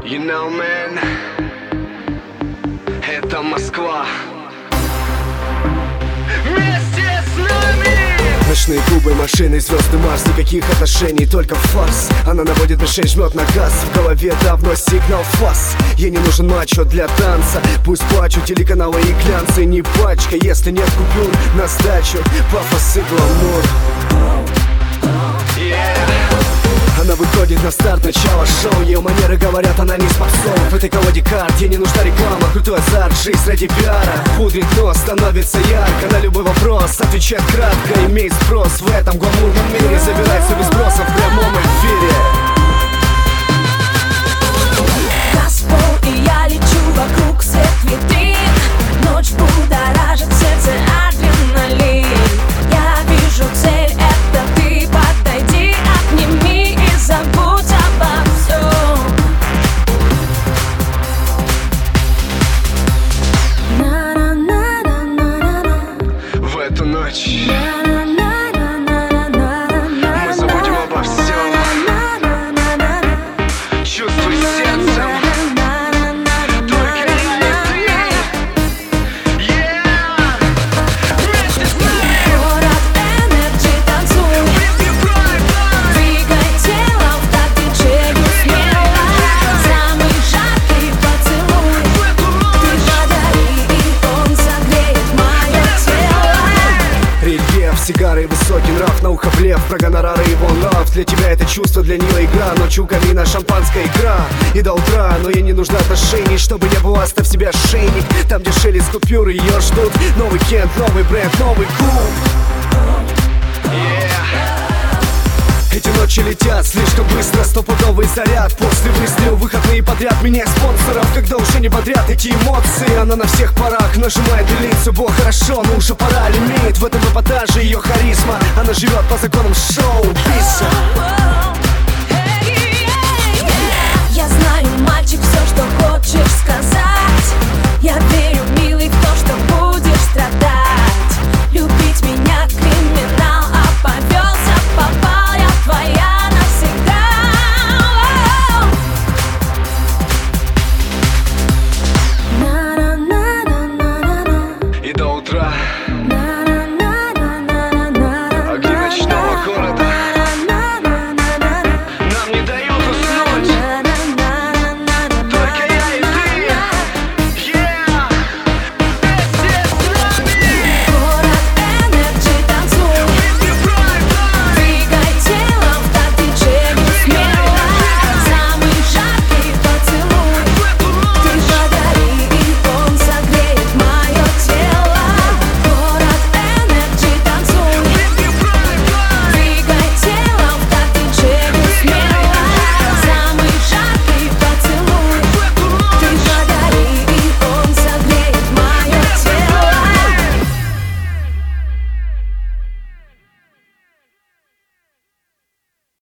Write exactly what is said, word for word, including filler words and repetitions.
You know, man, это Москва. Вместе с нами! Ночные клубы, машины, звезды, Марс. Никаких отношений, только фарс. Она наводит мишень, жмет на газ. В голове давно сигнал фас. Ей не нужен мачо для танца. Пусть плачут телеканалы и глянцы. Не пачка, если нет купюр. На сдачу пафос и гламур. Она выходит на старт, начало шоу. Ее манеры говорят, она не из попсов. В этой колоде карт, ей не нужна реклама. Крутой азарт, жизнь ради пиара. Пудрит нос, становится ярко. На любой вопрос отвечает кратко. Имеет спрос в этом гламурном мире. Забирает все без спроса в прямом эфире. Газпол, и я лечу вокруг свет витрин. Ночь будоражит сердце адреналин. Я вижу цель, это ты. Подойди, обними и забудь обо всем. В эту ночь мы забудем обо всем. Чувствуй сердцем, только я и ты. Yeah! Вместе с нами! Город Энерджи, танцуй. Двигай телом в такт диджею смело. Самый жаркий поцелуй ты подари, и он согреет мое тело. Рельеф, сигары, высокий нрав. На ухо блеф, про гонорары и вон лав. Для тебя это чувство, для нее игра. Ночью калина, шампанская игра. И до утра, но ей не нужно отношений. Чтобы не было, оставь себе ошейник. Там, где шелест купюры, ее ждут. Новый Кент, новый бренд, новый клуб. Эти ночи летят слишком быстро, стопудовый заряд. После выстрела выходные подряд, меняй спонсоров, когда уже не подряд эти эмоции. Она на всех парах нажимает делиться. Бо хорошо, но уже пора, лимит. В этом эпатаже ее харизма. Она живет по законам шоу-бизнеса.